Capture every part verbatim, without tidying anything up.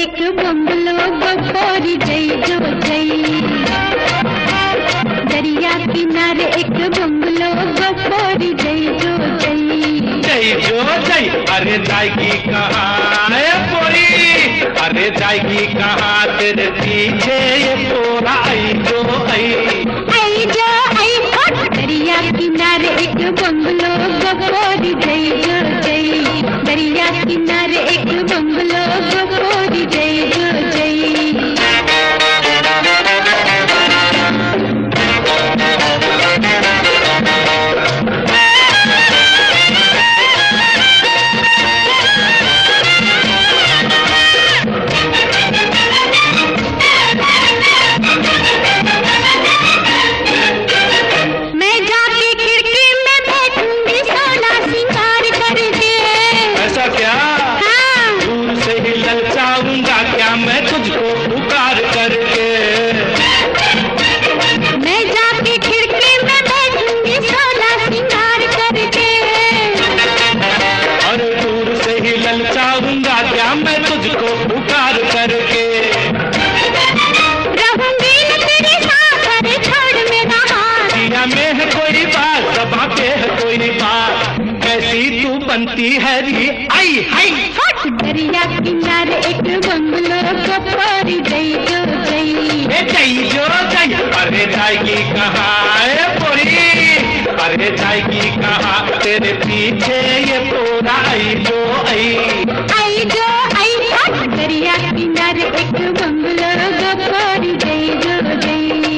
एक बंगलो गोरी जई जो जई, दरिया किनारे एक बंगलो गोरी जई जो जई, जई जो जई। अरे जाएगी कहाँ है पोरी, अरे जाएगी कहाँ तेरे पीछे ये पोरा आई जो आई, आई जो आई। दरिया किनारे एक बंगलो गोरी जई जो जई, दरिया किनारे एक बंगलो गोरी जई जो जई। मैं तुझको पुकार करके, मैं जाके खिड़की में बैठूंगी सोलह सिंगार करके, और दूर से ही ललचाऊंगा क्या मैं तुझको पुकार करके, रहूंगी न तेरे साथ अरे छोड़ मेरा हाथ, दिया में है कोई बात जबां पे है कोई बात, कैसी तू बनती है री आई हाई। दरिया किनारे एक बंगलो गोरी जई जो जई, जई जो जई। अरे जाएगी कहाँ है पोरी, अरे जाएगी कहाँ तेरे पीछे ये पोरा आई जो आई, आई जो आई। दरिया किनारे एक बंगलो गोरी जई जो जई।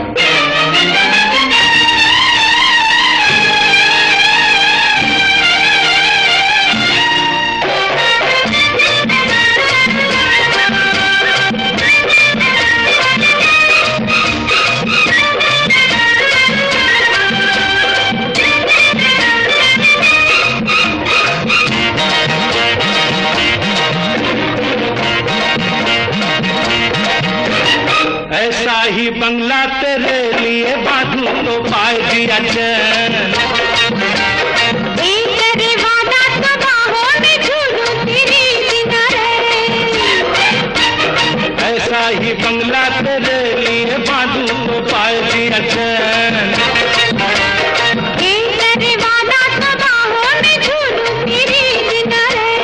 ऐसा ही बंगला तेरे लिए बांधू तो पाए दिया चैन, एक करे वादा तो बाहों में झूलूं तेरे किनारे, ऐसा ही बंगला तेरे लिए बांधू तो पाए दिया चैन, एक करे वादा तो बाहों में झूलूं तेरे किनारे,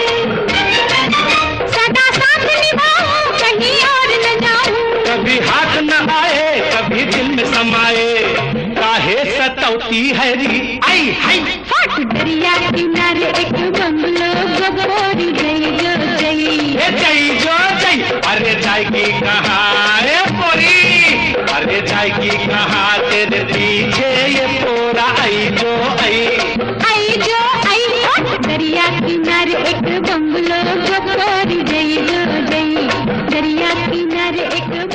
सदा साथ निभाऊं कहीं और न जाऊं, कभी हाथ न आए कभी दिल में समाए, काहे सतौती है री आई हाई। दरिया किनारे एक बंगलो गोरी जई जो जई, जई जो जई। अरे जाएगी कहाँ है पोरी, अरे जाएगी कहाँ तेरे पीछे ये पोरा आई जो आई, आई जो आई। दरिया किनारे एक बंगलो गोरी जई जो जई, दरिया किनारे एक